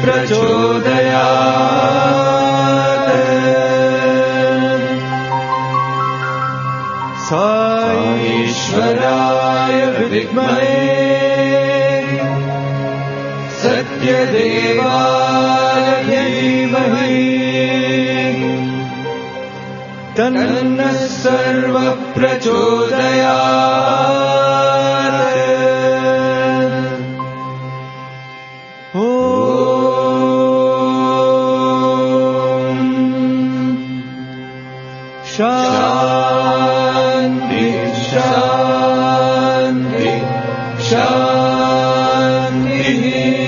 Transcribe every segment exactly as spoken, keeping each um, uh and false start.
प्रचोदयात् साईश्वराय विद्महे सत्यदेवाय धीमहि तन्नः सर्वः प्रचोदयात्। ॐ शान्ति शान्ति शान्तिः।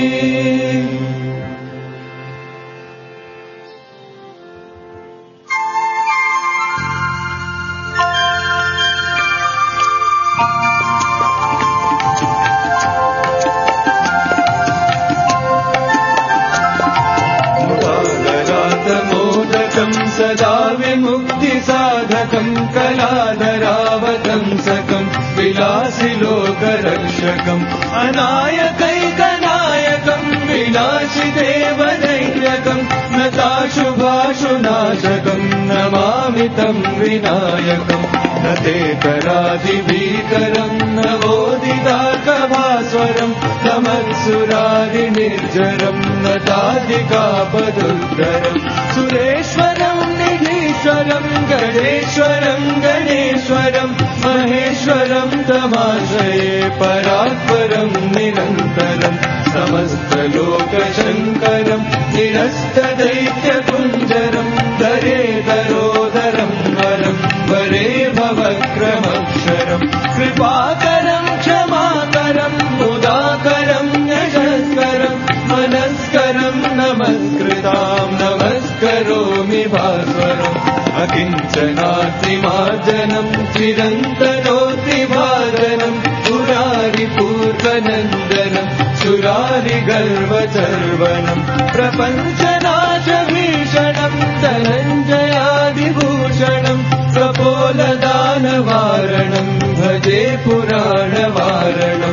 सदा विमुक्तिसाधकं कलाधरावतंसकं विलासिलोकरक्षकम् अनायकैकनायकं विनाशिदेवदैन्यकं नताशुभाशुनाशकं नमामि तं विनायकं न तेतरादिभीकरं नवोदिताकभास्वरं नमत्सुरादिनिर्जरं नतादिकापदुद्धरं सुरेश्वरं निधीश्वरं गणेश्वरं गणेश्वरं महेश्वरं तमाश्रये परात्परं निरन्तरं समस्तलोकशङ्करं निरस्तदैत्यकुञ्जरं दरे दरोदरं वरं वरे भवक्रमक्षरं कृपाकरं क्षमाकरं मुदाकरं यशस्करं मनस्करं नमस्कृतां नमस्करोमि भास्वरम् अकिञ्चनात्रिमार्जनं चिरन्तनोत्रिभाजनं पुरारिपूर्वनन्दनं सुरारिगर्वचर्वनं प्रपञ्चनाशभीषणं धनञ्जयादिभूषणं कपोलदानवारणं भजे पुराणवारणं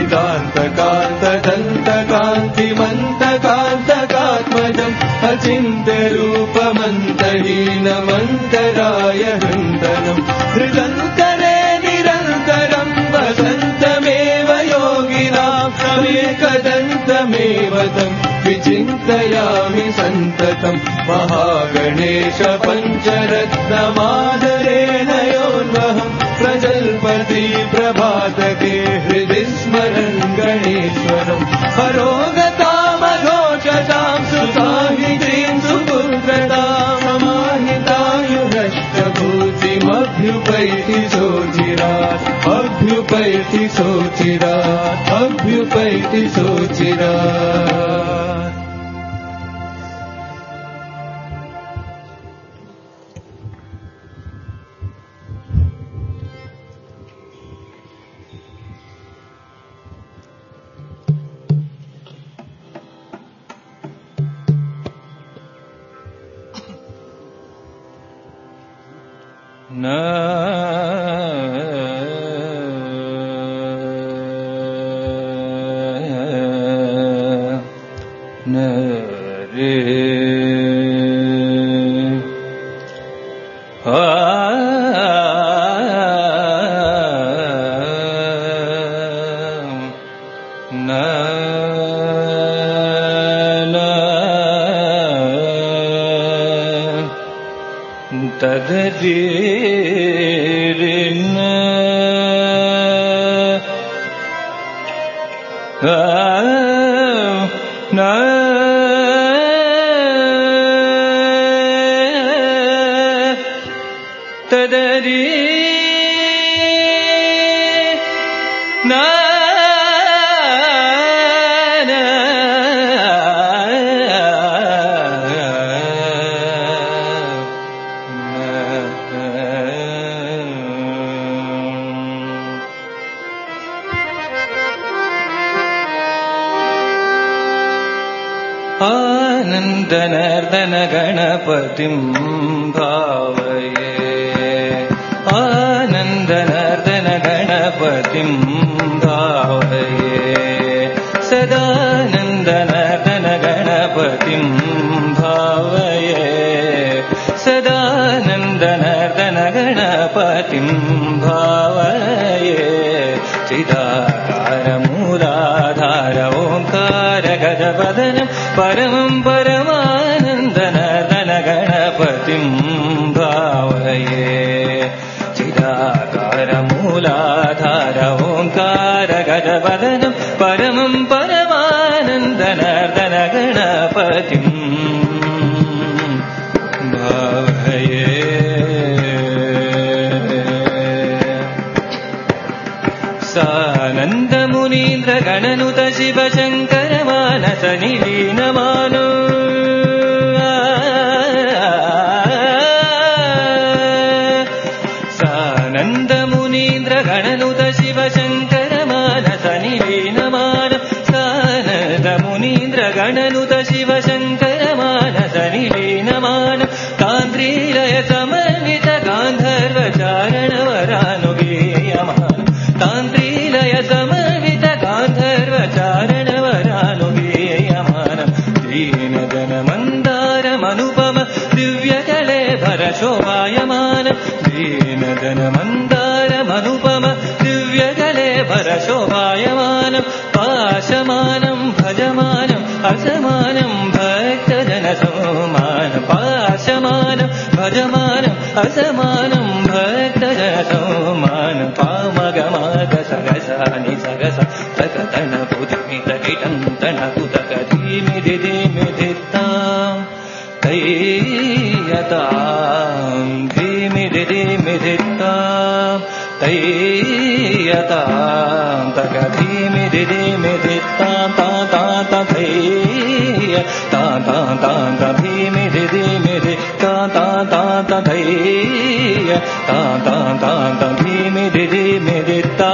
नितान्तकान्तदन्तकान्तिमन्तकान्तकात्मजम् अचिन्त्यरूपमन्तहीनमन्तराय हृन्दनं हृदन्तरे निरन्तरं वसन्तमेव योगिनां तमेकदन्तमेव तं विचिन्तयामि सन्ततं महागणेश पञ्चरत्नमादरेण योन्वहं प्रजल्पति प्रभातके हृदि स्मरन् गणेश्वरं हरोगतामघोषतां सुसाहितीं सुपुत्रतां समाहितायुरष्टभूतिमभ्युपैति सोचिरात् अभ्युपैति सोचिरात् अभ्युपैति सोचिरात्। न न रे आ न तदरीरिन न तदरी न आनन्दनर्दन गणपतिं भावये आनन्दनर्दन गणपतिं भावये सदानन्दनर्दन गणपतिं चिदाकारमूलाधार ओंकार गजवदनं परमं परमानन्दनर्दन गणपतिं भावये चिदाकारमूलाधार ओंकार गजवदनं परमं परमानन्दनर्दन गणपतिं भावये सानन्दमुनीन्द्र गणनुत शिव शङ्कर मानस निलीनमानो सानन्दमुनीन्द्र गणनुत शिव शङ्कर मानस निलीनमान सानन्दमुनीन्द्र गणनुत शिव शङ्कर मानस निलीनमान तान्त्रीलय समन्वित गान्धर्व चारण वरानुगीयमान तान्त्रीलय समन्वित गान्धर्व चारण वरानुगीयमान दीनजन मन्दारमनुपम दिव्यकलेभर शोभायमान दीनजन मन्दारमनुपम दिव्यकलेभर शोभायमान पाशमानं भजमानं असमानं भक्तजन समान पाशमानं भजमानं असमानं भक्तजन समान पामगमाग सगसानि सगस तकतन पुदमितकिटं तनकुतक धीमिधि धीमिधित्तां तैयतां धीमिधि धीमिधित्तां तैयतां तक धीमिधि धीमिधित्तां ता ता ता थैय ता ता ता ता धीमिधि धीमिधि ता ता ता ता थैय ता ता ता ता धीमिधि धीमिधित्ता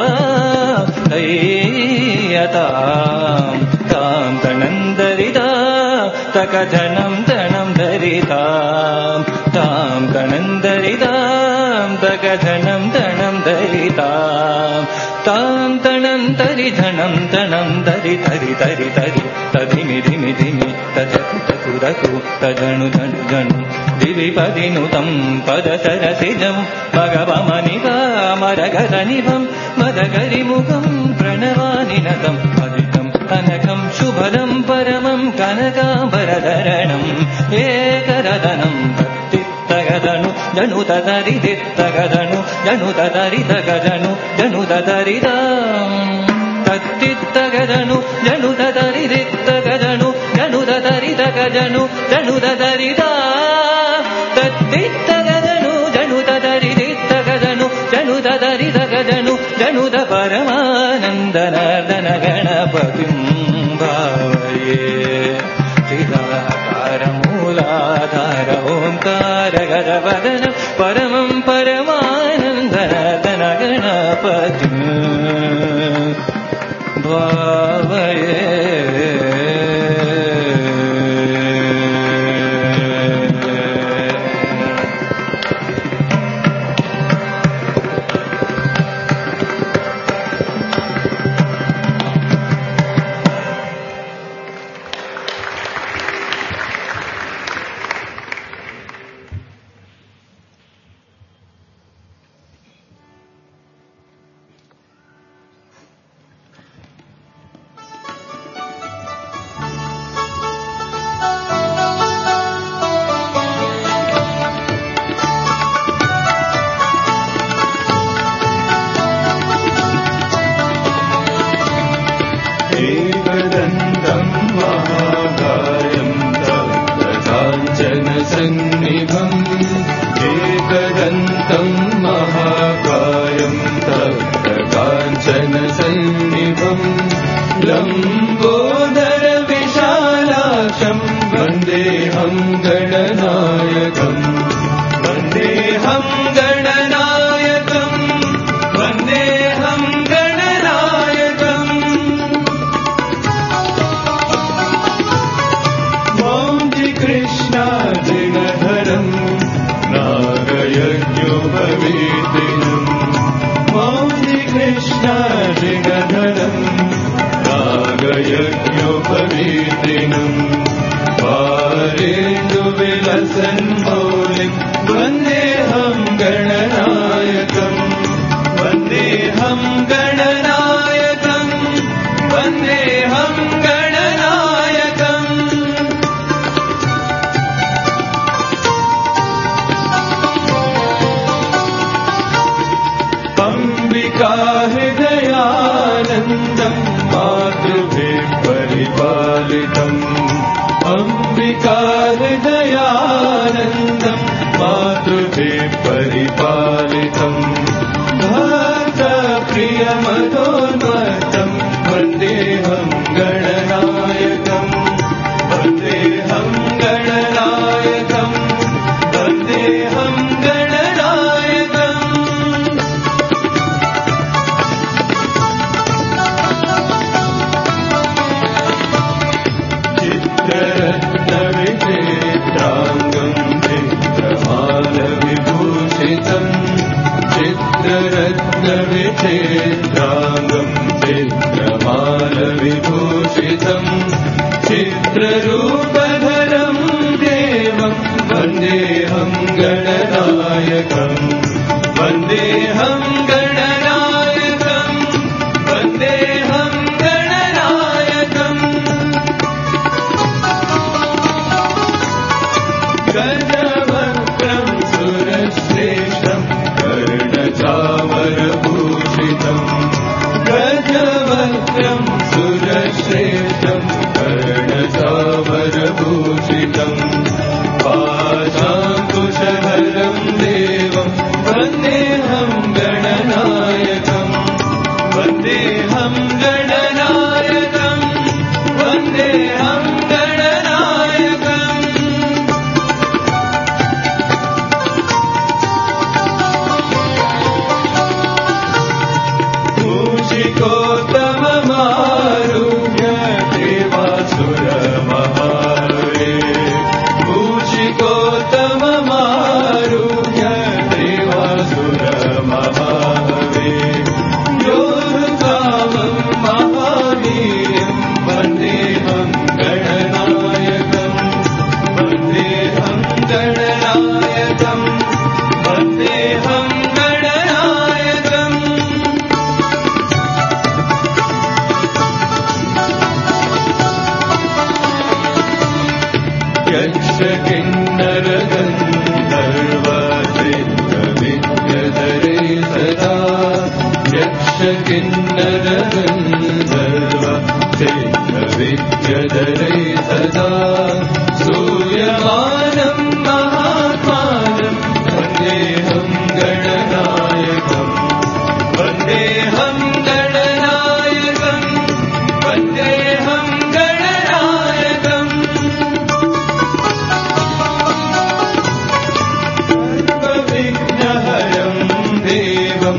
तैयतां तां तनन्दरिता तक धनं धनं धरितां तां तनन्दरितां तक धनं धनं धरितां तां तनं तरि धनं धनं धरि धरि धरि धरि तधिमि धिमि धिमि तजकु तकु रकु तजनु जनु जनु दिवि पदिनुतं पदसरसिजं भगवमनिका मरगरनिभं मदगरिमुखं प्रणवानि नतं अदितं कनकं शुभदं परमं कनकाम्बरधरणम् एकरदनं तत्तित्तगदनु जनु तदरि दित्तगदनु जनु तदरि तगजनु जनु तदरिदां तत्तित्तगदनु जनु तदरि दित्तगदनु जनु तदरि तगजनु जनु तदरिदा तत्तित्तगदनु जनु तदरि दित्तगदनु जनु तदरि तगजनु जनु त परमानन्दनर्दन गणपतिं भावये चिदाकारमूलाधार ओंकार गजवदन परमं परमानन्दनर्दन गणपतिं भावये वन्देऽहं गणनायकं वन्देऽहं गणनायकम् अंबिका हृदयानन्दं मातृभिः परिपालितम् अंबिका हृदयानन्दं मातृभिः परिपालितम् भक्तप्रियमतोन्मत्तं वन्देऽहं गणनायकम् वन्देऽहं गणनायकम् वन्देऽहं गणनायकम् चित्ररत्नविचित्राङ्गं चित्रमालविभूषितम् चित्ररत्नविचित्राङ्गं चित्रमालविभूषितम् चित्ररूपधरं देवं वन्देऽहं गणनायकम् वन्देऽहं गणनायकम् वन्देऽहं गणनायकम् गजवक्त्रं सुरश्रेष्ठं कर्णचामरभूषितम् गजवक्त्रं सुरश्रेष्ठं कर्णचामरभूषितम् पाशाङ्कुशधरं देवं वन्देऽहं गणनायकम् वन्देऽहं गणनायकम् वन्देऽहं गणनायकम् मूषिकोत्तममारुह्य देवासुरमहारुहे मूषिकोत्तममारुह्य देवासुरमहारुहे योरुकामं महावीर्यं वन्देऽहं गणनायकम् वन्देऽहं गणनायकम् वन्देऽहं गणनायकम् यक्षकिन्नरगन्धर्वसिद्धविद्यधरे सदा यक्षकिन्नरगन्धर्वसिद्धविद्यधरे सदा सूयमानं महात्मानं वन्देऽहं गणनायकम् वन्देऽहं गणनायकम् वन्देऽहं गणनायकम् सर्वविघ्नहरं देवं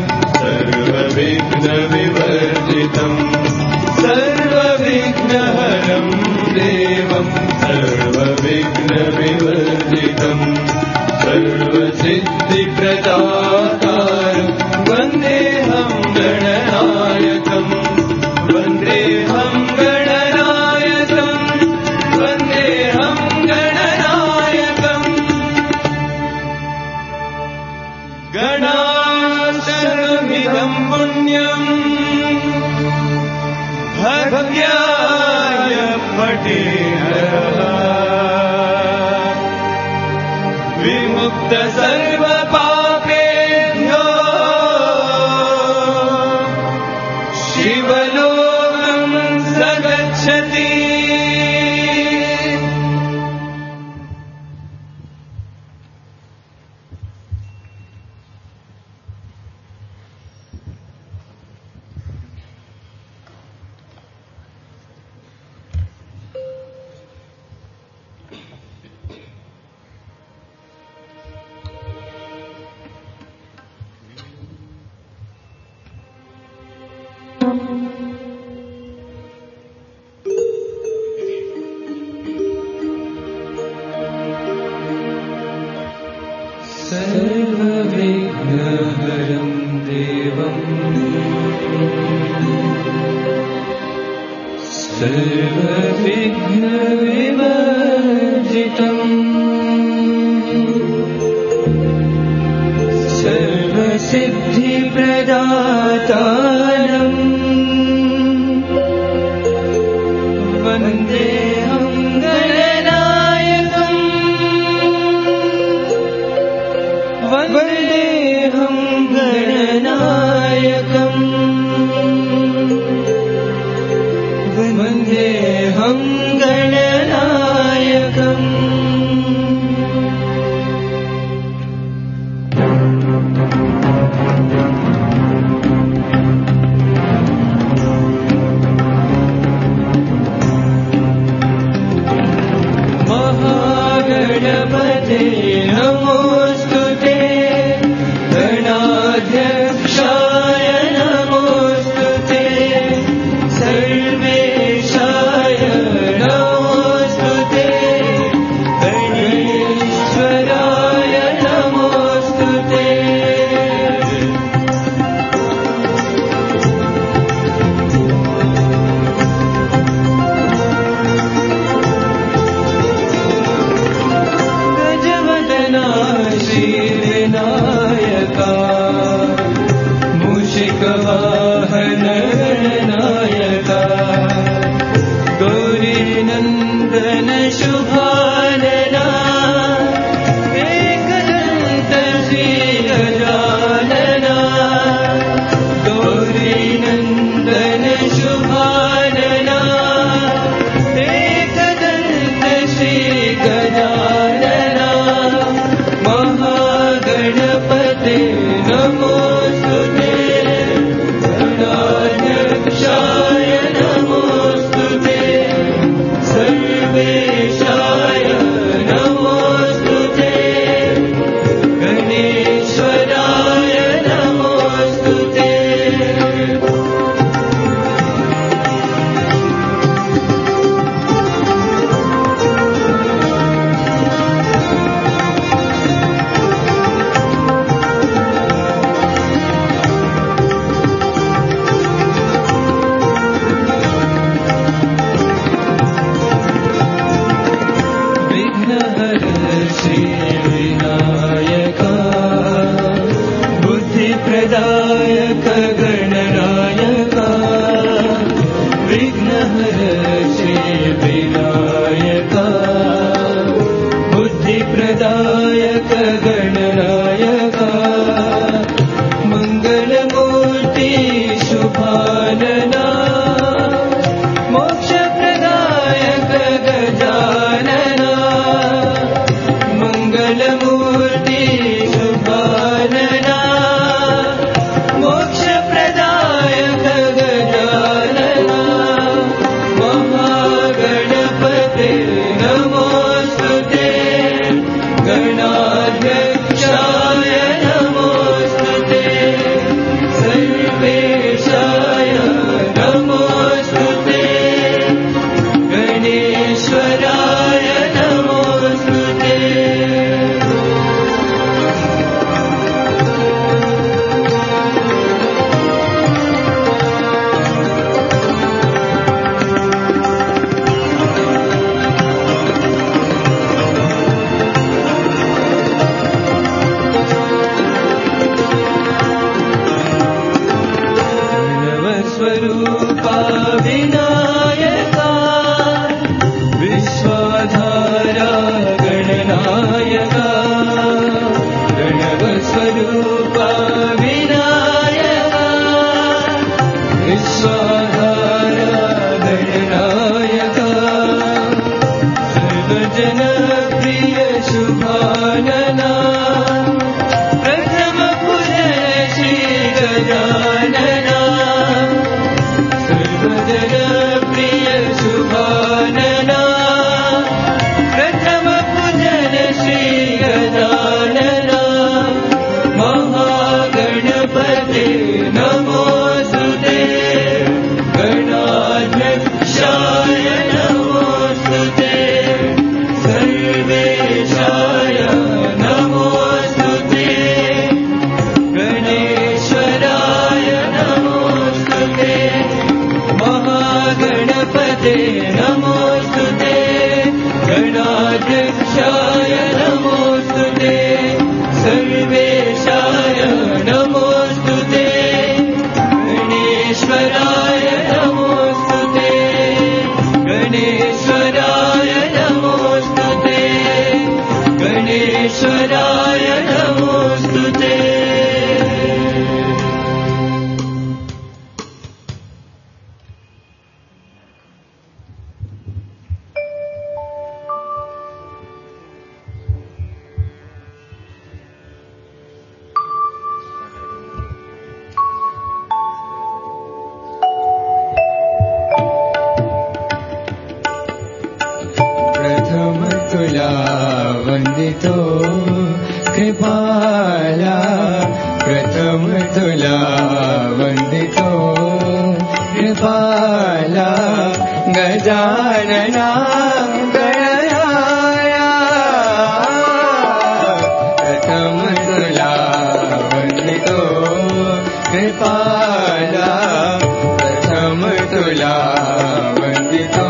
सर्वविघ्नविवर्जितम् सर्वविघ्नहरं देवं सर्वविघ्नविवर्जितम् सर्वसिद्धिप्रदातारं वन्देऽहं गणनायकम् वन्देऽहं गणनायकम् वन्देऽहं गणनायकम् गणाशरमिदं पुण्यम् भक्त्याय पठेरः विमुक्त सर्वपापेभ्यो शिवलोकं स गच्छति सर्वविघ्नहरं देवं सर्वविघ्नविवर्जितम् सर्वसिद्धिप्रदातारम् वन्देऽहं गणनायकम् वन्देऽहं गणनायकम् वाहन गणनायका गौरी नंदन शुभानना एकदंत श्री गजानना गौरी नंदन शुभानना एकदंत श्री गजानना महागणपते नमोस्तुते गणाध्यक्षाय नमोस्तुते सर्वेशाय नमोस्तुते गणेश्वराय नमोस्तुते श्री विनायका बुद्धिप्रदायक गणनायका विघ्नहर श्री विनायका बुद्धिप्रदायक गणनायका मंगलमूर्ति शुभानना मोक्षप्रदायक गजानना मंगलमूर्ति शुभानना मोक्षप्रदायक गजानना महागणपते नमोस्तुते गणाध्यक्षाय नमोस्तुते सर्वेशाय नमोस्तुते गणेश्वराय नमोस्तुते स्वरूपा विनायका विश्वाधारा गणनायका गणवस्वरूपा विनायका विश्वाधारा गणनायका सर्वजनप्रिय शुभानना प्रथम पूजन श्री गजानना सर्वजनप्रिय शुभानना प्रथम पूजन श्री गजानना महागणपते नमोस्तुते गणाध्यक्षाय नमोस्तुते सर्वेशाय नमोस्तुते गणेश्वराय नमोस्तुते महागणपते नमोस्तुते गणाध्यक्षाय नमोस्तुते सर्वेशाय नमोस्तुते गणेश्वराय नमोस्तुते गणेश्वराय नमोस्तुते गणेश्वराय नमोस्तुते वंदितो कृपाला प्रथम तुला वंदितो कृपाला गजानना गणराया प्रथम तुला वंदितो कृपाला प्रथम तुला वंदितो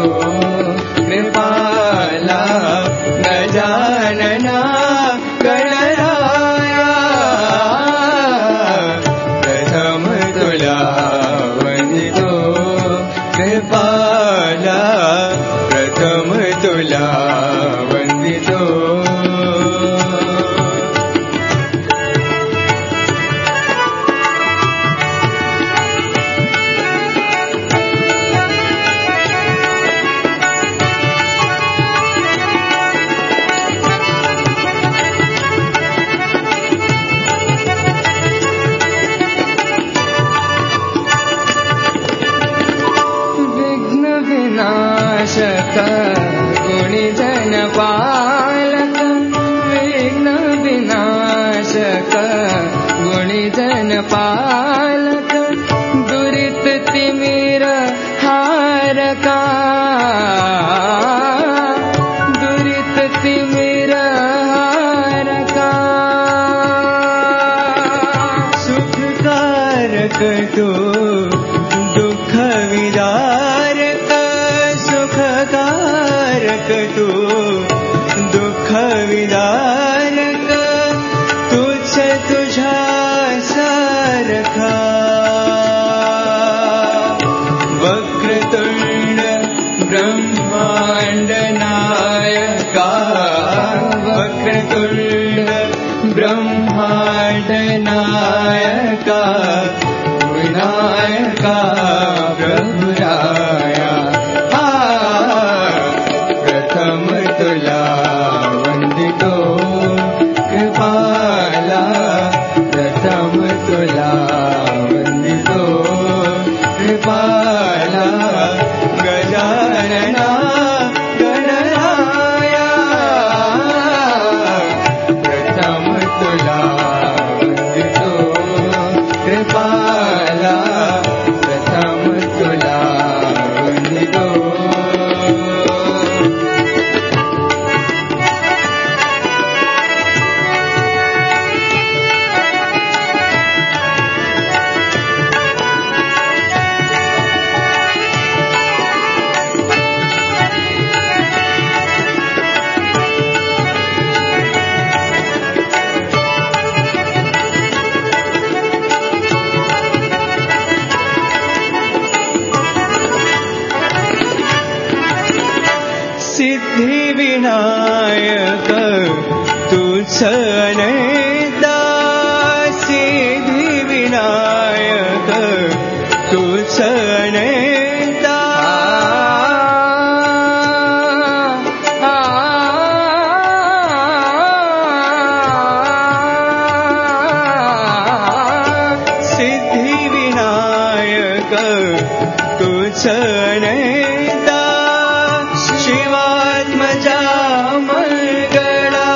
कृपाला गजानना गणराया प्रथम तुला गुणिजन पालक विघ्न विनाशक गुणिजन पालक दुरित तिमिर हारका दुरित तिमिर हारका सुखकारक तू दुख विदारक सुखकारक तू दुख विदारक तुझ तुझा सारखा वक्रतुंड ब्रह्मांड नायका वक्रतुंड ब्रह्मांड नायका विनायका प्रभुराया प्रथम तुला वंदितो कृपाला प्रथम तुला वंदितो कृपाला गजानना गणराया प्रथम तुला वंदितो कृपाला प्रथम तुला वंदितो सिद्धि विनायक तुझ नेता सिद्धि विनायक तुझ नेता सिद्धि विनायक तुझ नेता शिवात्मजा मंगला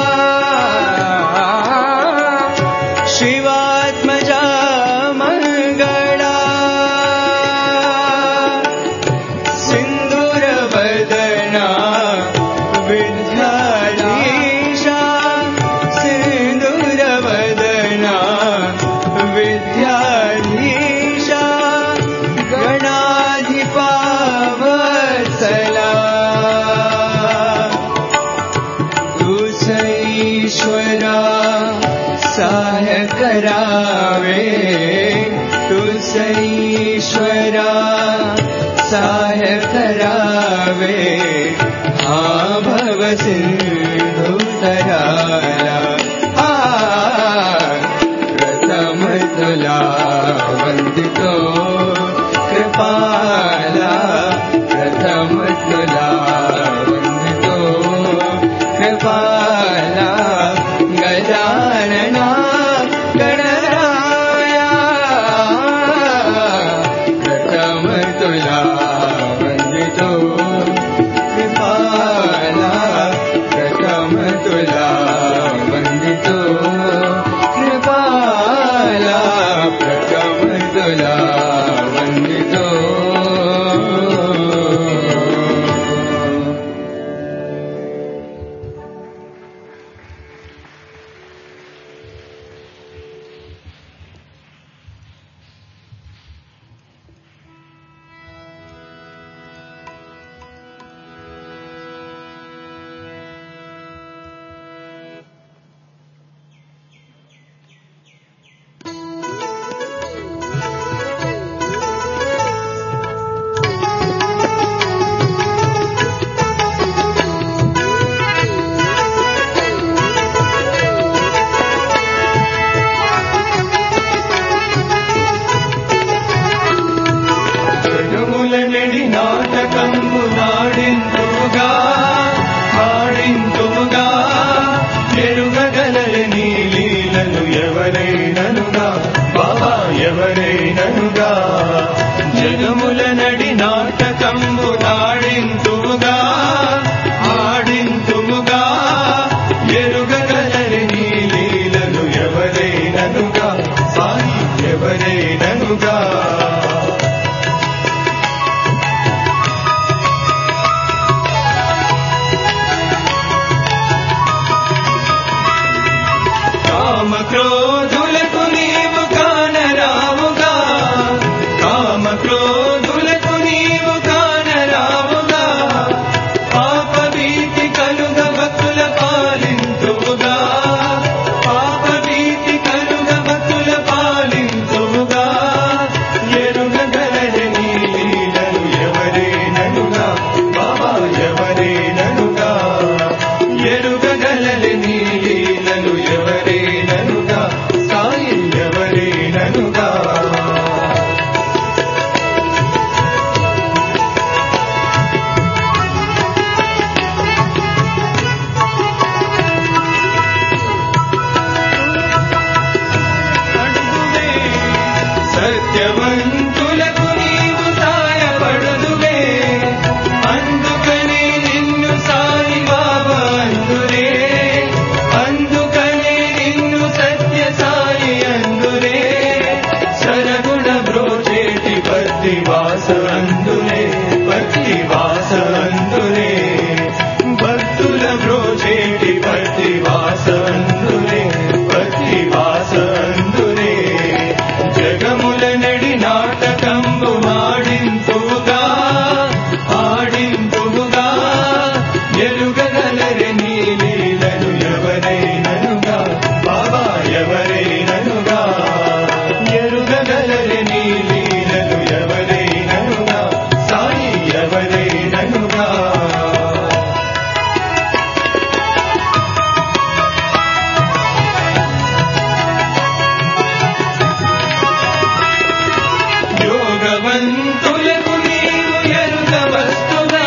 शिवात्मजा मंगला सिंदूर वदना विद्याधीशा सिंदूर वदना विद्याधीशा गणाधिपा वत्सला ईश्वरा सहाय करावे तुझ ईश्वरा सहाय करावे हा भव सिंधु तराला प्रथम तुला वंदितो कृपाला प्रथम तुला वंदितो कृपाला गजानना गणराया प्रथम तुला वंदितो कृपाला प्रथम तुला वंदितो कृपाला प्रथम तुला वंदितो జగముల నడి నాటకంబు నాడింతుగా వాసవందునే పతి వాసవందునే భక్తుల బ్రోచేటి పతి వాసవందునే పతి వాసవందునే జగముల నడి నాటకంబు ఆడింపుగా ఆడింపుగా ఎరుగగలరె నీ లీలను ఎవరైననుగా బాబా ఎవరైననుగా ఎరుగగలరె నీ లీలను ఎవరైననుగా సాయి ఎవరైననుగా యోగవంతులకు నీవు ఎరుగ వస్తువే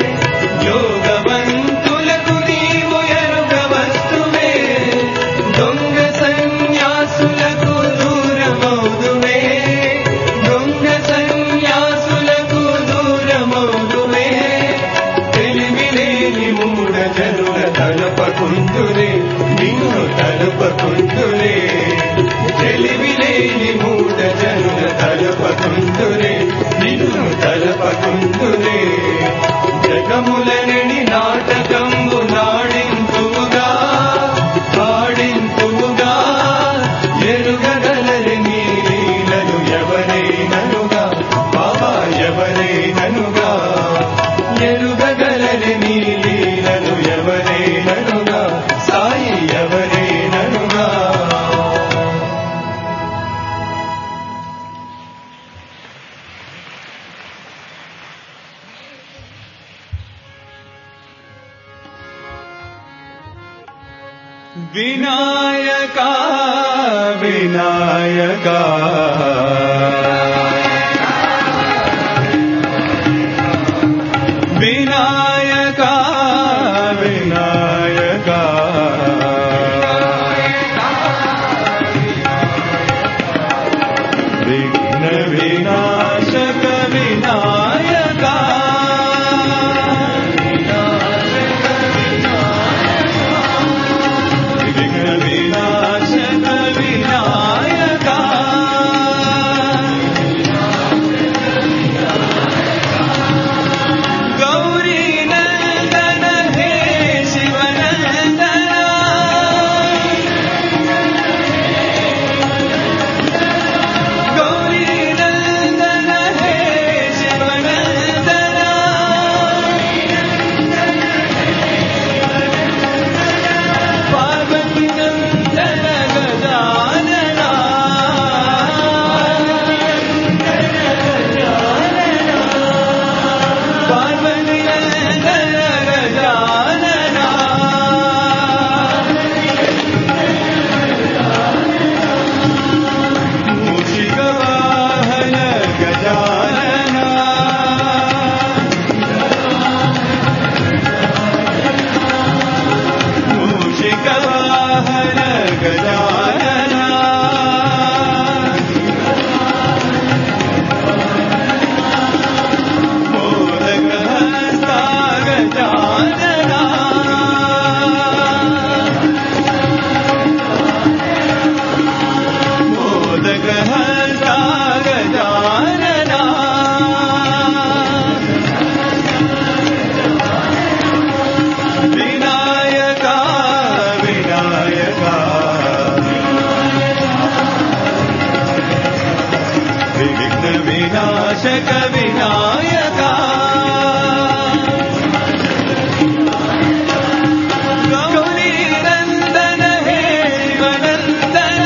యోగవంతులకు నీవు ఎరుగ వస్తువే దొంగ సన్యాసులకు దూరమౌదువే దొంగ సన్యాసులకు దూరమౌదువే తెలివిలేని మూఢ జనుల తలపకుందురే నిన్ను తలపకుందురే తెలివిలేని మూఢ జనుల తలపకుందురే నిన్ను తలపకుందురే జగముల నడి నాటకంబు నాడింపుగా ఆడింపుగా ఎరుగగలరి నీ లీలను ఎవరైననుగా బాబా ఎవరైననుగా ఎరుగగలరి నీ లీలను ఎవరైననుగా సాయి ఎవరైననుగా వినాయకా వినాయకా వినాయకా వినాయకా విఘ్న వినాశక వినాయకా విఘ్న వినాశక వినాయకా గౌరీ నందన హే శివనందన గౌరీ నందన హే శివనందన పార్వతీ నందన గజానన పార్వతీ నందన గజానన మూషిక వాహన గజానన మూషిక వాహన గజానన మోదక హస్త గజానన మోదక హస్త గజానన వినాయకా వినాయకా విఘ్న వినాశక వినాయకా గౌరీ నందన హే శివనందన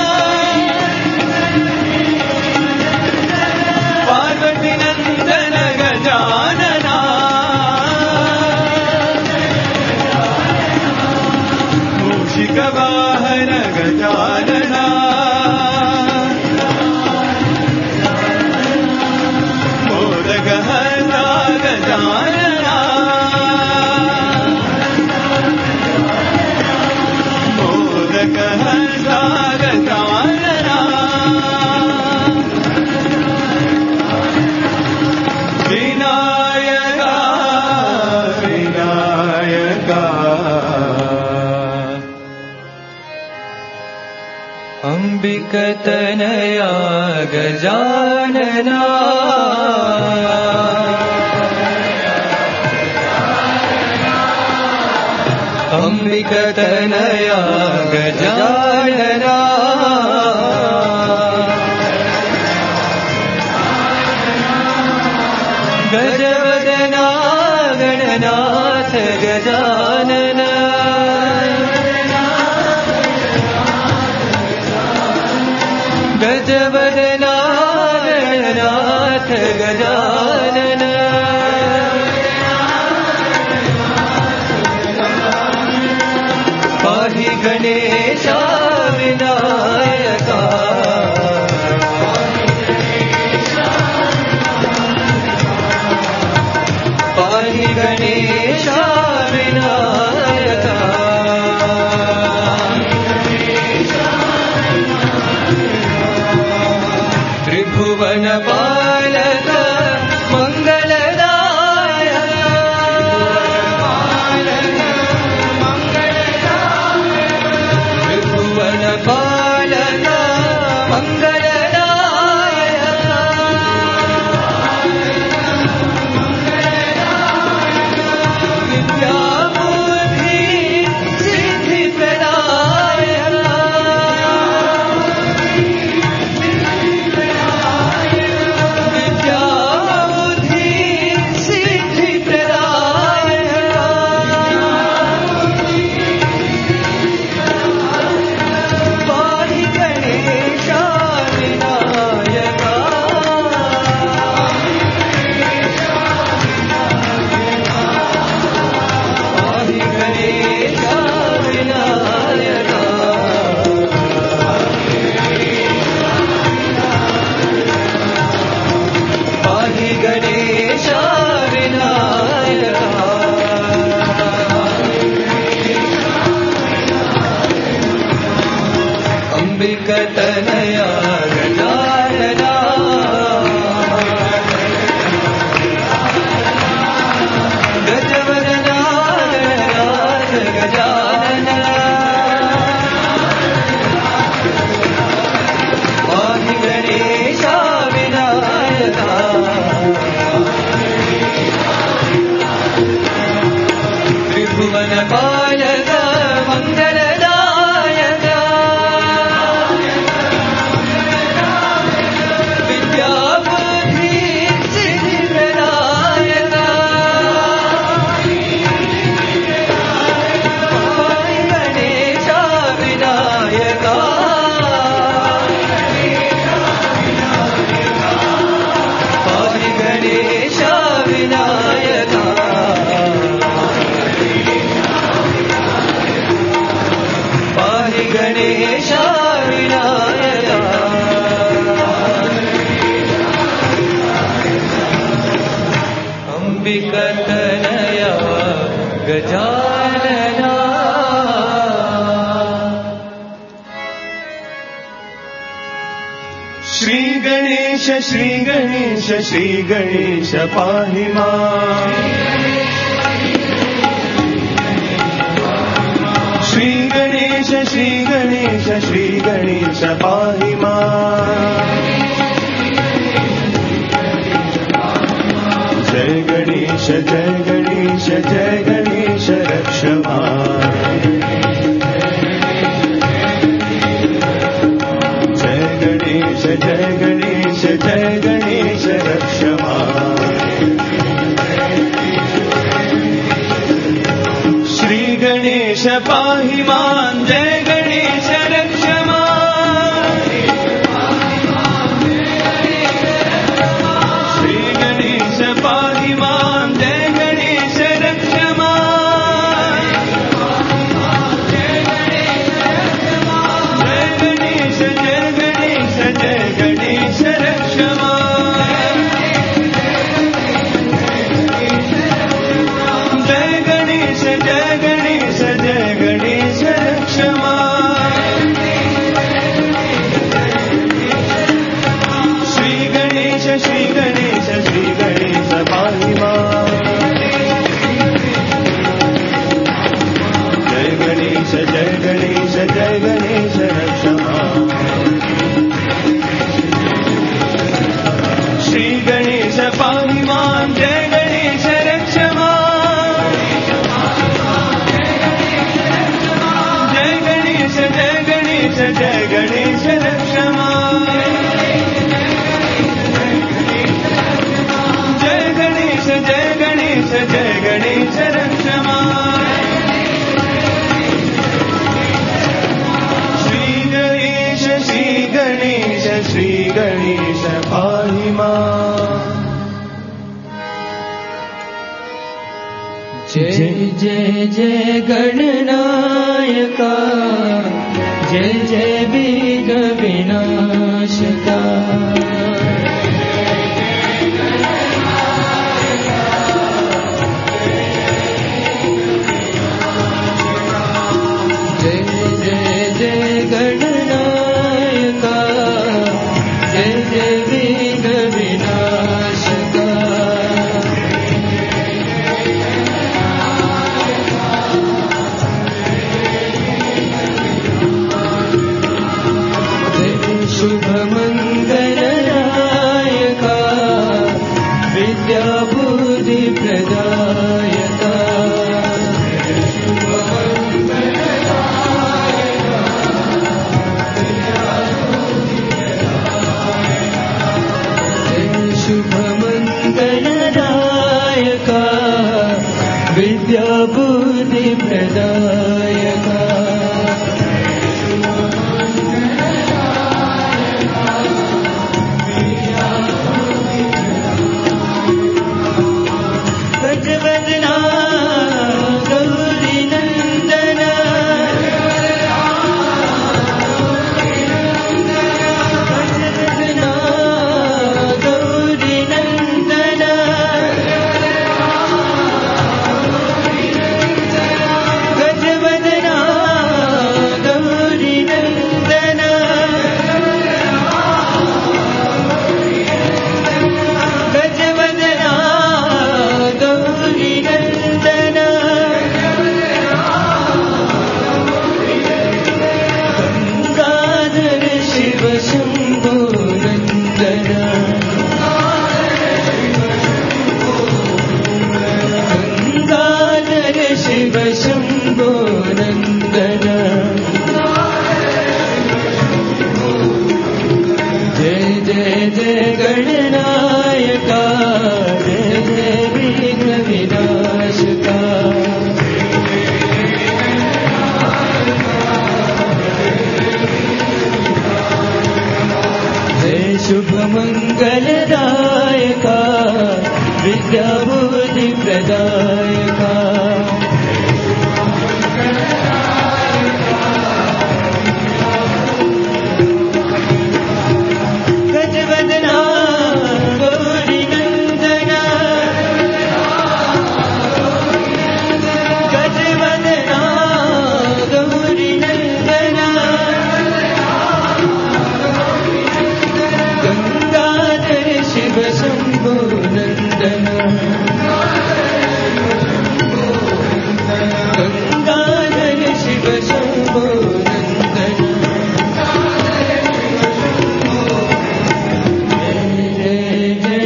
పార్వతీ నందన గజానన మూషిక వాహన గజానన మోదక హస్త अंबिकतनया गजानना अंबिकतनया गजानना गजवदना गणनाथ गजानना गजवदना गणनाथ गजानन पाहि गणेशा विनायका पाहि गणेशा विनायका त्रिभुवन पालक मंगलदायक त्रिभुवन पालक मंगलदायक विद्या बुद्धि सिद्धि प्रदायक अंबिकतनया गजानना गजवदना गणनाथ गजानना पाहि गणेशा विनायका त्रिभुवन पालक मंगलदायक विद्या बुद्धि सिद्धि प्रदायक पाहि गणेशा विनायका पाहि गणेशा विनायका पाहि गणेशा विनायका अंबिकतनया गजानना श्री गणेश श्री गणेश श्री गणेश पाहि मां श्री गणेश श्री गणेश श्री गणेश पाहि मां जय गणेश जय गणेश जय गणेश रक्ष मां जय गणेश जय गणेश जय गणेश रक्ष मां श्री गणेश पाहि मां जय गणेश रक्ष मां श्री गणेश पाहि मां जय गणेश रक्ष मां जय गणेश जय गणेश जय गणेश रक्ष मां जय गणेश जय गणेश जय गणेश रक्ष मां श्री गणेश श्री गणेश श्री गणेश पाहि मां जय गणेश जय गणेश जय गणेश रक्ष मां पाहि मां जय गणेश रक्ष मां जय गणेश जय गणेश जय गणेश रक्ष मां जय गणेश जय गणेश जय गणेश रक्ष मां श्री गणेश श्री गणेश श्री गणेश पाहि मां जय जय जय गणनायका जय जय विघ्न विनाशका जय जय जय गणनायका जय जय विघ्न विनाशका शुभ मंगलदायका विद्या बुद्धि प्रदायका शुभ मंगलदायका विद्या बुद्धि प्रदायका गजवदना गौरी नंदना गजवदना गौरी नंदना गजवदना गौरी नंदना गजवदना गौरी नंदना गंगाधर शिव शंभो नंदना गंगाधर शिव शंभो नंदना जय जय जय गणनायका जय जय विघ्न विनाशका जय शुभ मंगलदायका विद्या बुद्धि प्रदायका गजवदना गौरी नंदना गजवदना गौरी नंदना गंगाधर शिव शंभो नंदना गंगाधर शिव शंभो नंदना जय जय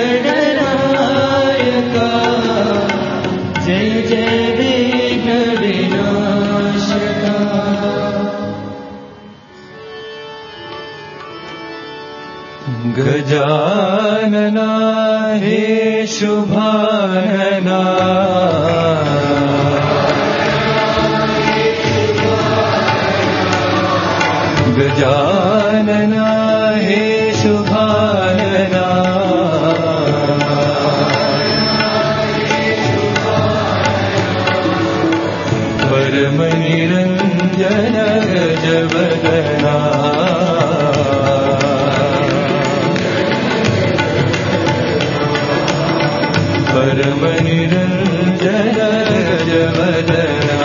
गणनायका जय जय विघ्न विनाशका गजानना हे शुभानना गजानना हे शुभानना परम निरंजन गजवदना परम निरंजन गजवदना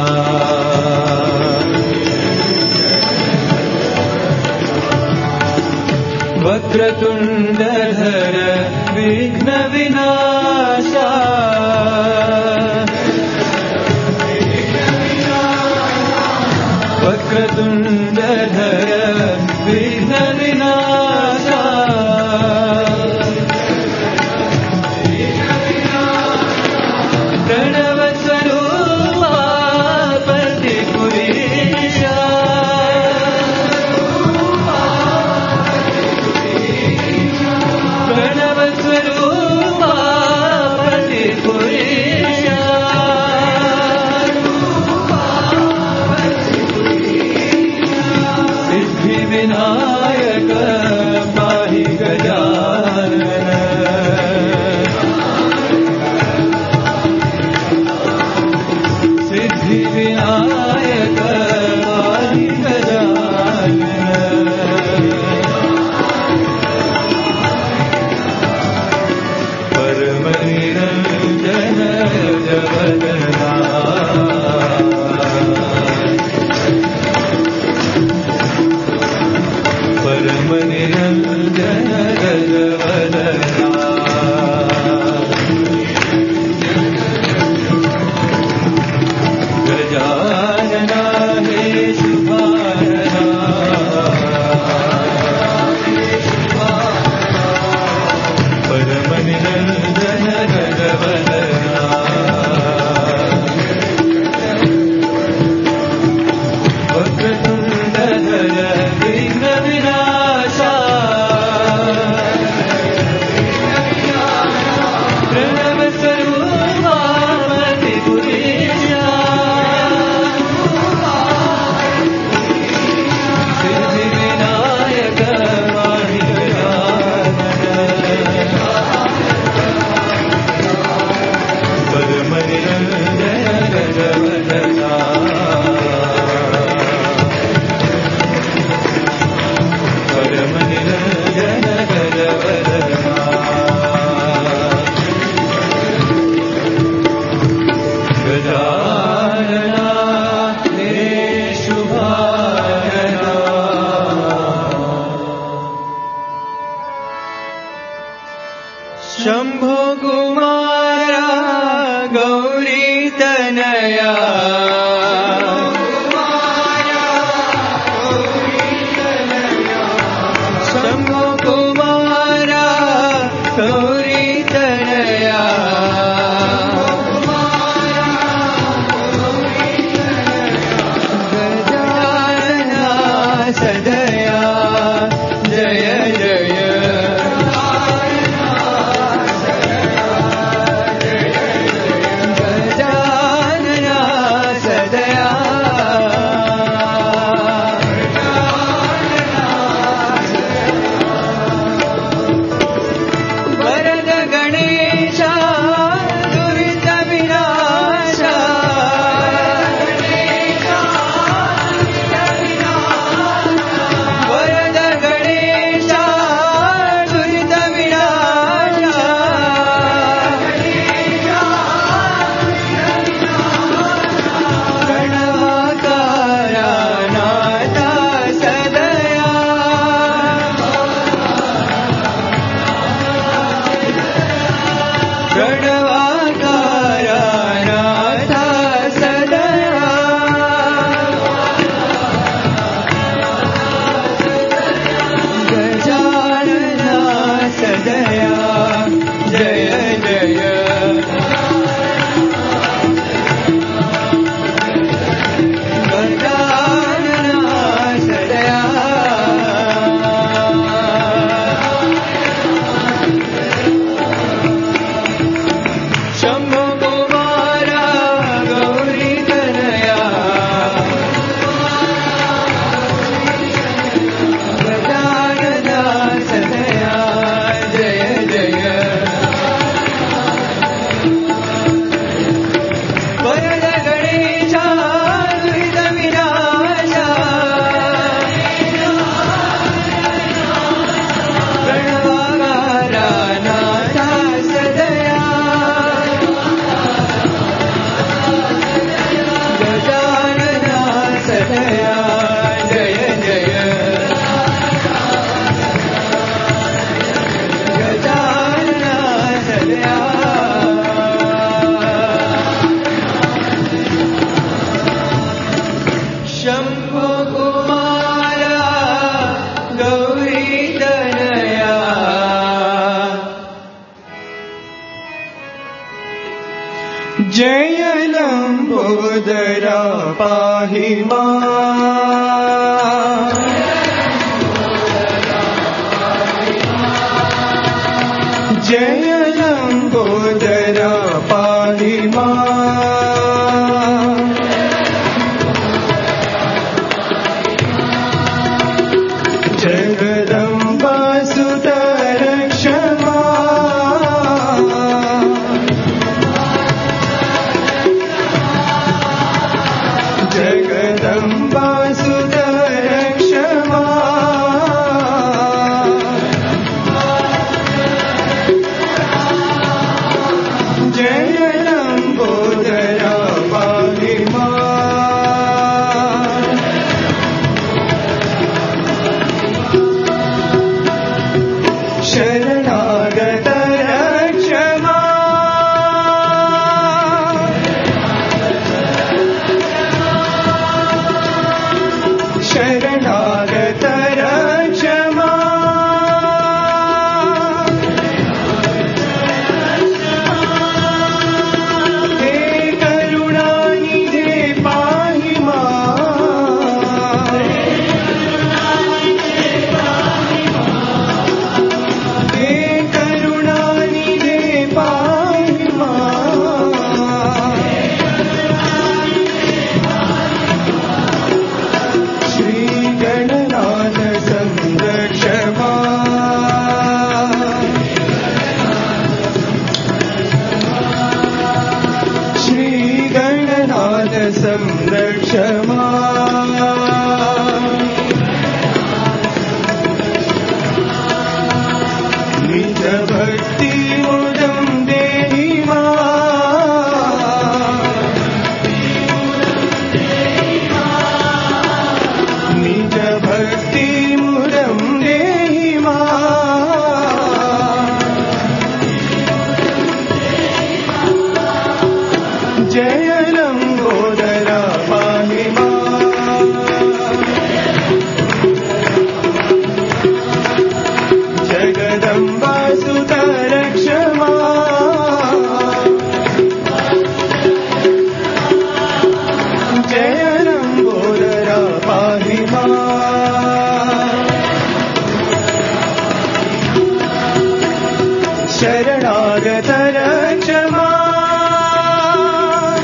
वक्रतुंडधर विघ्न विनाशा वक्रतुंडधर विघ्न विनाशा गजानना हे शुभानना परम निरंजन गजवदना वक्रतुण्डधर विघ्न विनाशा प्रणव स्वरूपा मतिपुरेशा सिद्धि विनायक माहि परम निरंजन गजवदना परम निरंजन गजवदना गजानना हे शुभानना शंभो कुमारा गौरी तनया शंभो कुमारा गौरी तनया गजानना सदया जय जय गजानना सदया वरद गणेशा दुरित विनाशा वरद गणेशा दुरित विनाशा गणवाकारा नाथा सदया गणवाकारा नाथा सदया गजानना सदया जय जय गजानना सदया शंभो कुमारा गौरी तनया गजानना सदया जय जय वरद गणेशा दुरित विनाशा प्रणवाकारा नाथा सदया गजानना सदया जय जय गजानना सदया शंभो कुमारा गौरी तनया जय लंबोदरा पाहि मां जय लंबोदरा पाहि मां जगदम्बा सुत रक्ष मां जगदम्बा सुत रक्ष मां जय लंबोदरा संरक्ष माम् निज भक्ति मुदं देहि माम् निज भक्ति मुदं देहि माम् जय लंबोदर पाहि माम् जगदम्बा सुत रक्ष माम् जय लंबोदर पाहि माम् शरणागत रक्ष माम्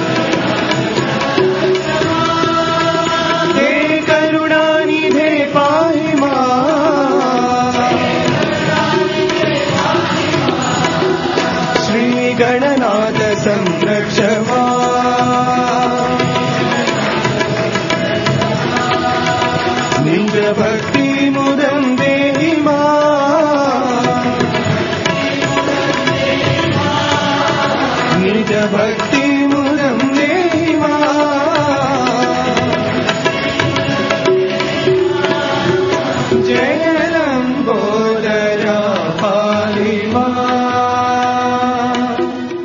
हे करुणानिधे पाहि माम् श्री गणनाथ संरक्ष माम् निज भक्ति मुदं देहि माम् निज भक्ति मुदं देहि माम् जय लंबोदर पाहि माम्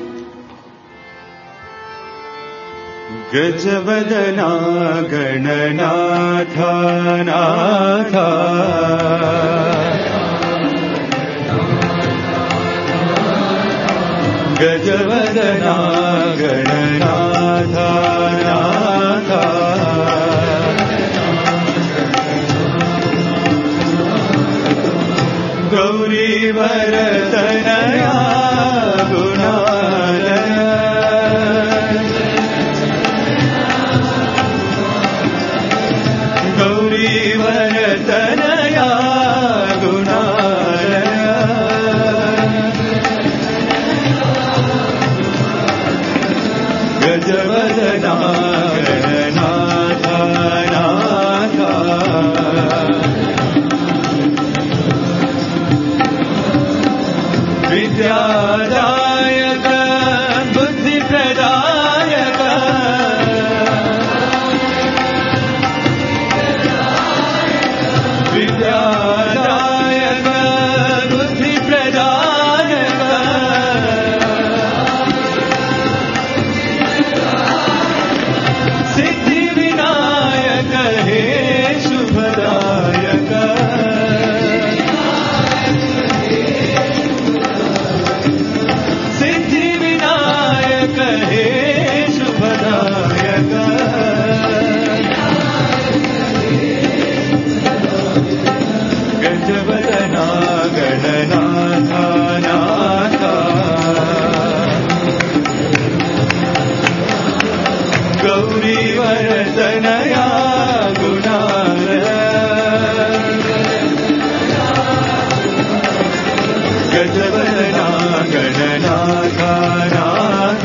गजवदना गणनाथ नाथ गजवदना गणनाथ नाथ गौरीवरतनया गुणालय गौरीवरतनया गुणालय गजवदना गणनाथ नाथ विद्यादायक बुद्धिप्रदायक विद्यादायक बुद्धिप्रदायक सिद्धिविनायक हे शुभदायक सिद्धिविनायक हे शुभदायक गजवदना गणनाथ नाथ गौरीवरतनया गुणालय गजवदना गणनाथ नाथ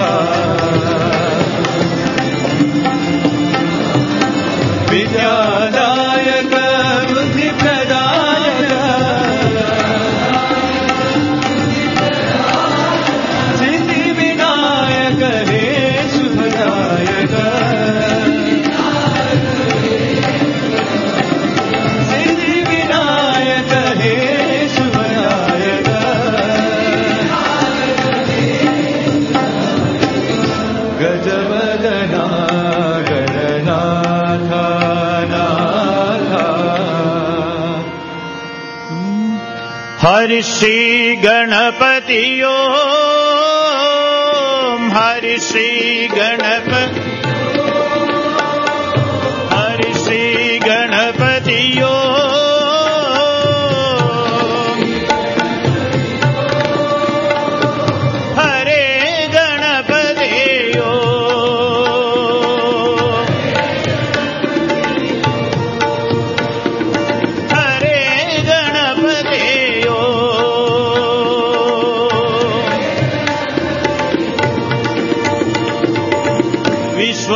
विद्यादायक बुद्धिप्रदायक सिद्धिविनायक हे शुभदायक सिद्धिविनायक हे शुभदायक गजवदना गणनाथ नाथ हरि श्री गणपति ओम हरि श्री गणपति हरि श्री गणपति ओम हरे गणपति ओम हरे गणपति विश्व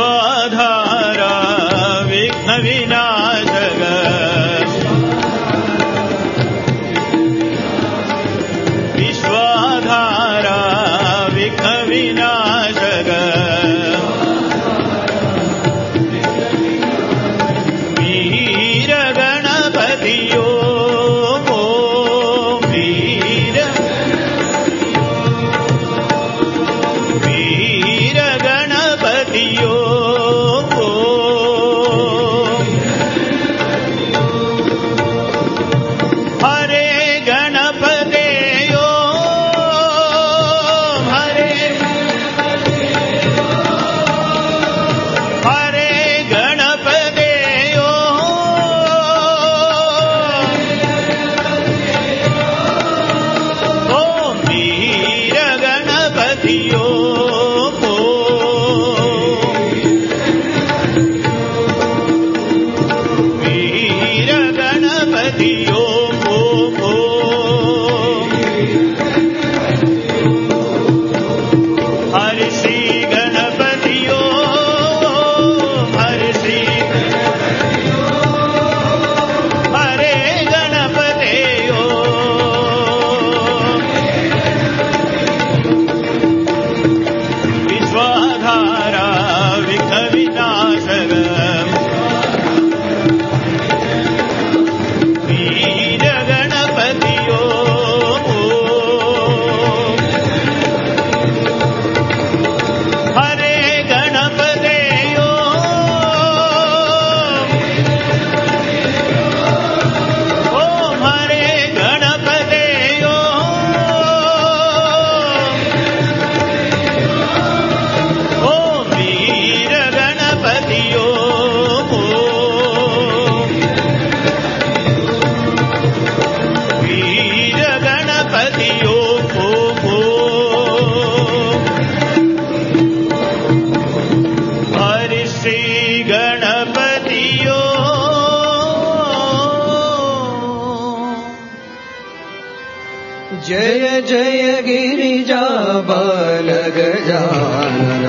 गिरिजा बाल गजानन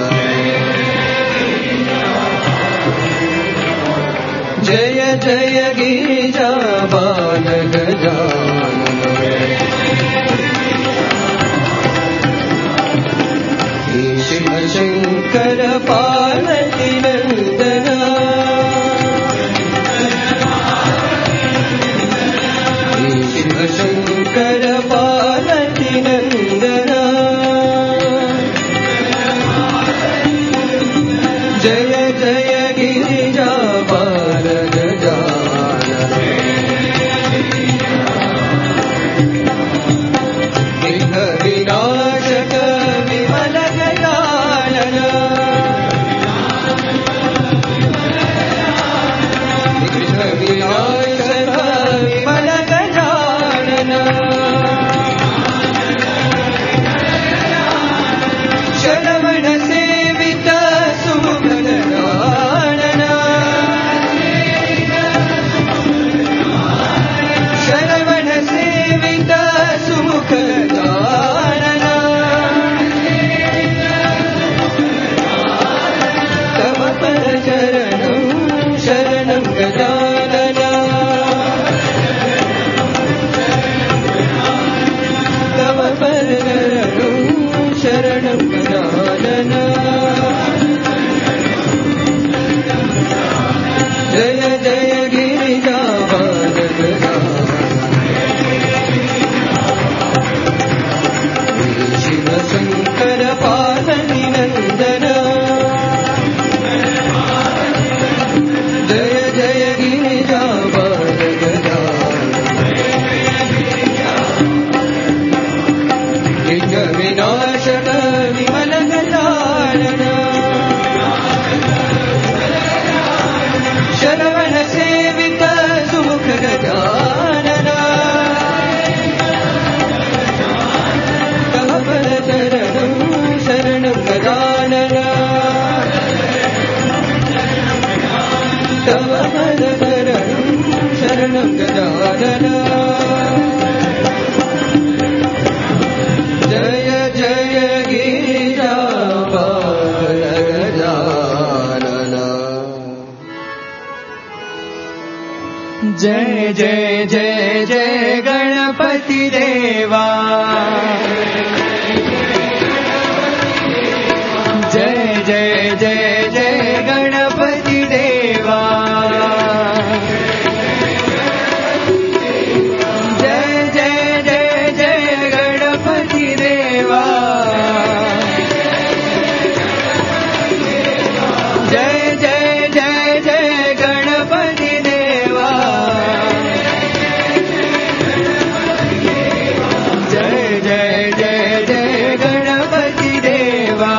जय जय गिरिजा बाल गजानन शिव शंकर पार्वती नंदन शिव शंकर पार्वती नंदन जय जय गिरिजा बाल गजानन विघ्न विनाशक विमल गजानन विघ्न विनाशक विमल गजानन शरवण सेवित सुमुख गजानन शरवण सेवित सुमुख गजानन तव पर शरणं शरणं गजानन तव पर शरणं शरणं गजानन जय जय गिरिजा बाल गजानन शिव शंकर पार्वती नंदन जय जय गिरिजा बाल गजानन विघ्न विनाशक विमल गजानन शरवण सेवित सुमुख गजानन तव पर शरणं शरणं गजानन तव पर शरणं शरणं गजानन जय जय गिरिजा बाल गजानन जय जय जय जय गणपति देवा जय जय जय जय गणपति देवा जय जय जय जय गणपति देवा जय जय जय जय गणपति देवा जय जय जय जय गणपति देवा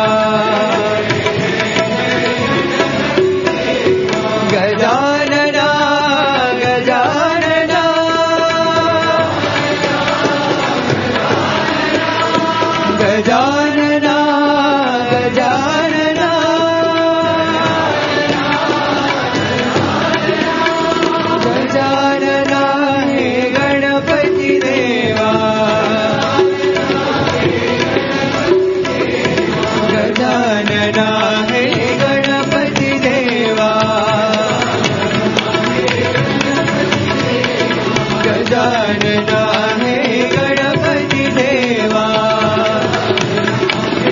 गजानना गजानना गजानना गजानना गजानना हे गणपति देवा गजानना हे गणपति देवा गजानना हे गणपति देवा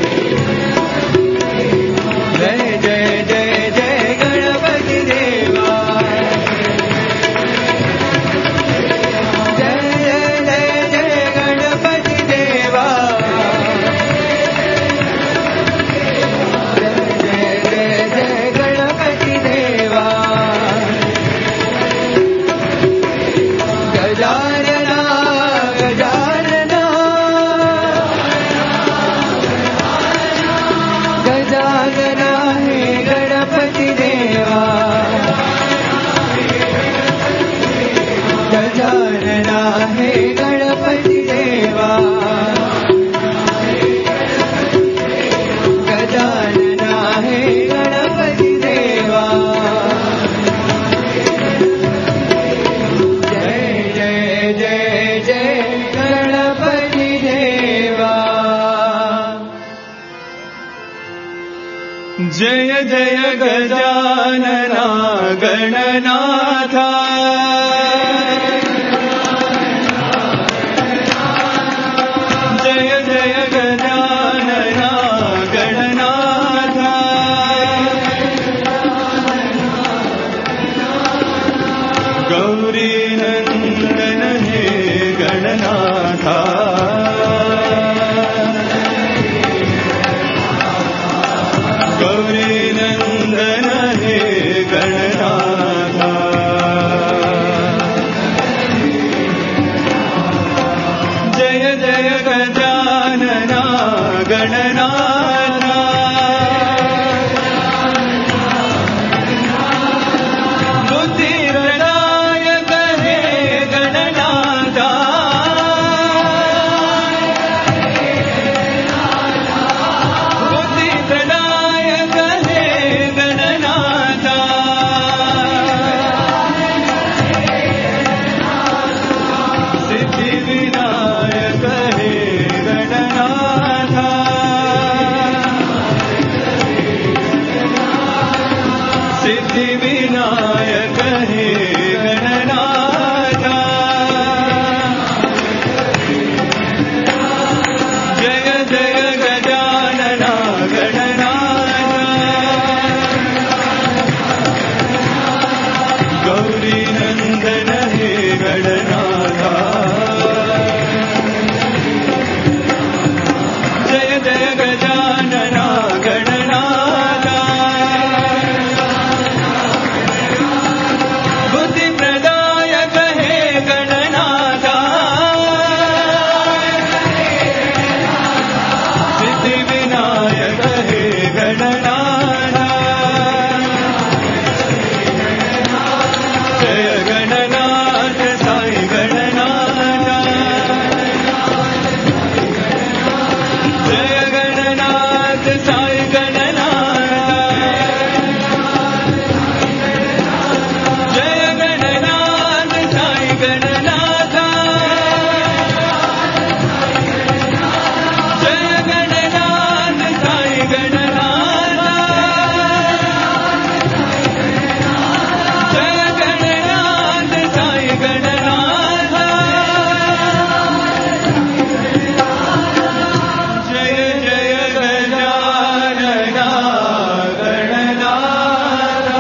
जय जय गजानना गणनाथा जय जय गजानना गणनाथा गौरी नंदन हे गणनाथा गौरी नंदन हे गणनाथा जय जय गजानना गणनाथा बुद्धिप्रदायक हे गणनाथा बुद्धिप्रदायक हे गणनाथा सिद्धिविनायक हे गणनाथा सिद्धिविनायक हे गणनाथा जय जय गजानना गणनाथा गौरी नंदन हे गणनाथा जय जय गजानना गणनाथा बुद्धिप्रदायक हे गणनाथा सिद्धिविनायक हे गणनाथा जय गणनाथ साई गणनाथा जय गणनाथ साई गणनाथा जय गणनाथ साई गणनाथा जय गणनाथ साई गणनाथा जय गणनाथ साई गणनाथा जय जय गजानना गणनाथा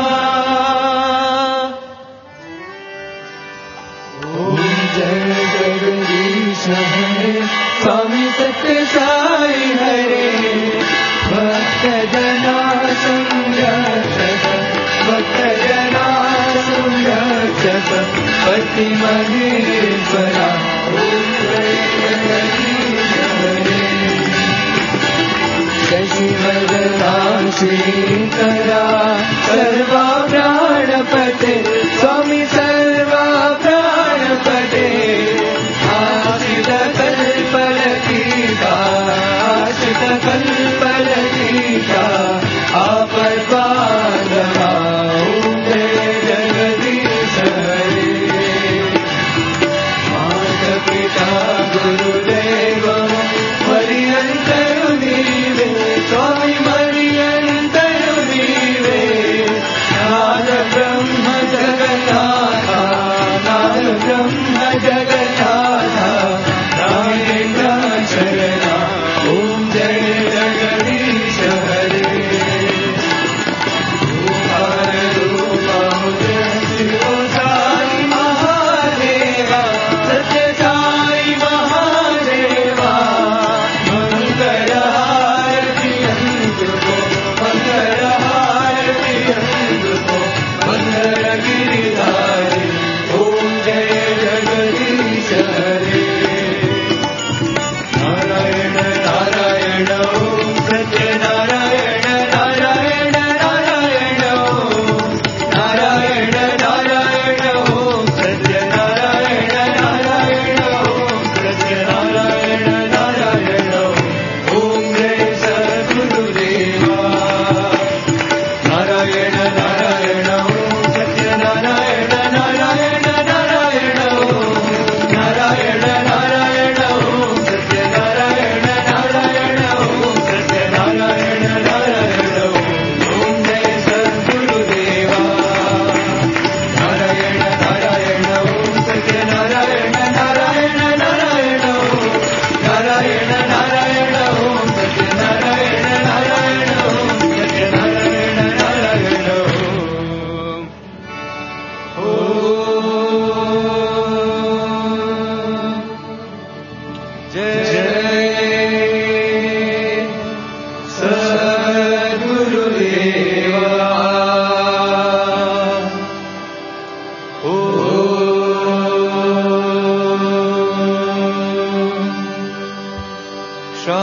ओम जय जगदीश हरे स्वामी सत्य साई हरे भक्त जना संरक्षक भक्त जना संरक्षक पति महेश्वरा ओम जय जगदीश हरे शशिवदना श्रीकरा सर्वा प्राणपते स्वामी सर्वा प्राणपते आश्रित कल्पलतीका आश्रित कल्पलतीका आपद्बान्धवा ओम जय जगदीश हरे माता पिता गुरुदेव मरियन्तरु नीवे स्वामी मरियन्तरु नीवे नाद ब्रह्म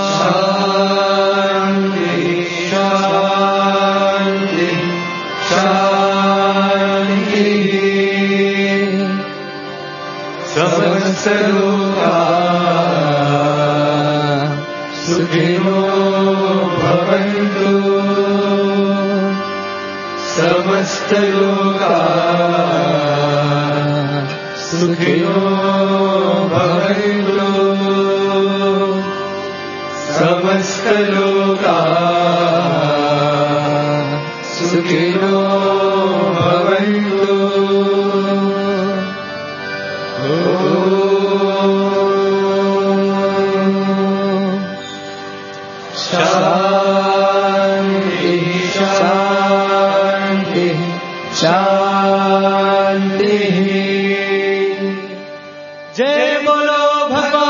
सुखिनो भवन्तु समस्त लोका सुखिनो भवन्तु समस्त लोका सुखिनो भवन्तु शांति शांति शांति। जय बोलो भगवान